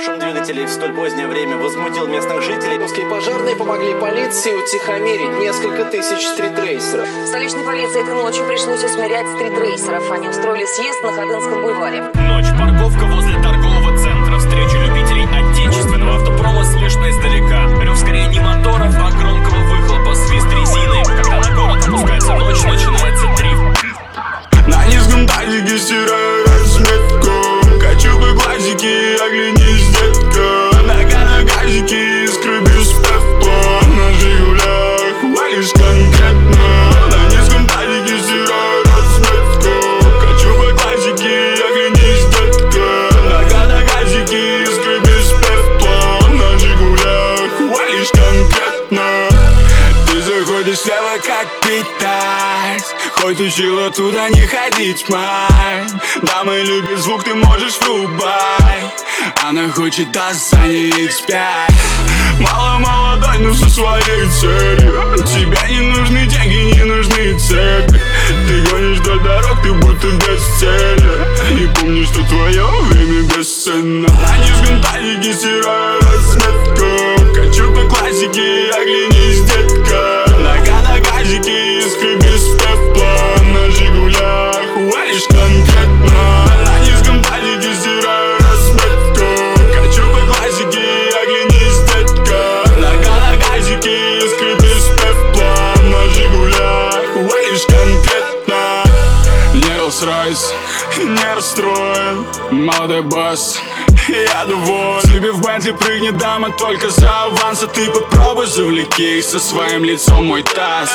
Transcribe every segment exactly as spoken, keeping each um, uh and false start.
Шум двигателей в столь позднее время возмутил местных жителей. Московские пожарные помогли полиции утихомирить несколько тысяч стритрейсеров. Столичной полиции этой ночью пришлось усмирять стритрейсеров. Они устроили съезд на Ходынском бульваре. Ночь. Парковка возле торгового центра. Встреча любителей отечественного автопрома слышно издалека. Рев скорее не моторов, а громкого выхлопа. Свист резины. Когда на город опускается ночь, начинается дрифт. На низком тазике стираю разметку. Качу бы глазики, оглянись, детка. Нога на газике, искры без пепла. На Жигулях валишь конкретно. На низком тазике стираю разметку. Качу бы глазики, оглянись, детка. Нога на газике, искры без пепла. На Жигулях валишь конкретно. Ты заходишь слева как питать. Хоть учила туда не ходить, мать. Дамы любят звук, ты можешь врубать. Она хочет даст за ней икс пять. Мало молодой, но со своей целью. Тебе не нужны деньги, не нужны цепи. Ты гонишь вдоль дорог, ты будто без цели. И помни, что твое время бесценно. На низком тазике стираю разметку. Качу по классике, оглянись, детка. Нога на газике, искры без пепла. На Жигулях валишь конкретно. На низком тазике стираю разметку. Качу по классике, оглянись, детка. Нога на газике, искры без пепла. На Жигулях валишь конкретно. Не Rolls-Royce, не расстроен. Молодой босс, я доволен. Тебе в Бентли прыгнет дама только за аванс. А ты попробуй завлеки со своим лицом мой таз.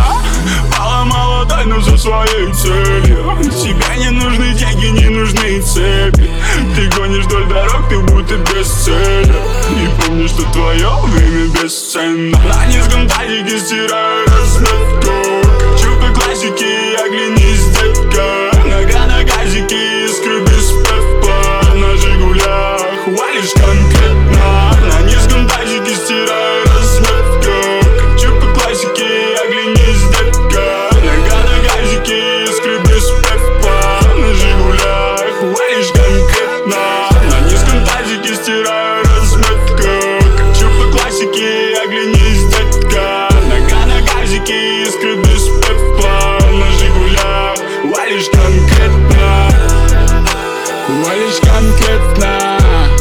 Мало молодой, но за своей целью. Тебе не нужны деньги, не нужны цепи. Ты гонишь вдоль дорог, ты будто без цели. И помни, что твое время бесценно. На низком тазике стираю разметку. Качу по классике, оглянись, детка. Нога на газике, искры без пепла. На Жигулях валишь конкретно. На низком тазике стираю разметку. Качу по классике, оглянись, детка. Нога на газике, искры без пепла. На Жигулях валишь конкретно. На низком тазике стираю разметку. Качу по классике, оглянись, детка. Нога на газике, искры без пепла. На Жигулях валишь конкретно. Валишь конкретно.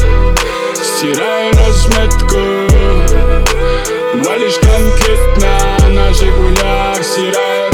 Стираю разметку. Валишь конкретно. На Жигулях стираю